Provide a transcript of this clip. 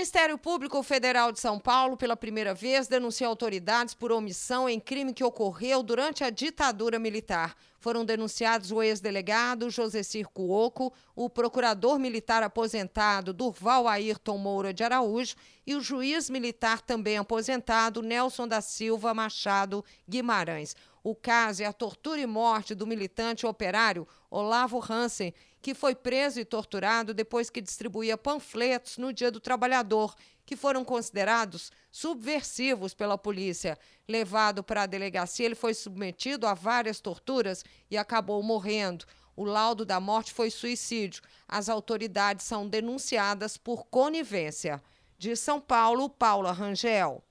Ministério Público Federal de São Paulo, pela primeira vez, denuncia autoridades por omissão em crime que ocorreu durante a ditadura militar. Foram denunciados o ex-delegado Josecir Cuoco, o procurador militar aposentado Durval Ayrton Moura de Araújo e o juiz militar também aposentado Nelson da Silva Machado Guimarães. O caso é a tortura e morte do militante operário Olavo Hansen, que foi preso e torturado depois que distribuía panfletos no Dia do Trabalhador, que foram considerados subversivos pela polícia. Levado para a delegacia, ele foi submetido a várias torturas e acabou morrendo. O laudo da morte foi suicídio. As autoridades são denunciadas por conivência. De São Paulo, Paula Rangel.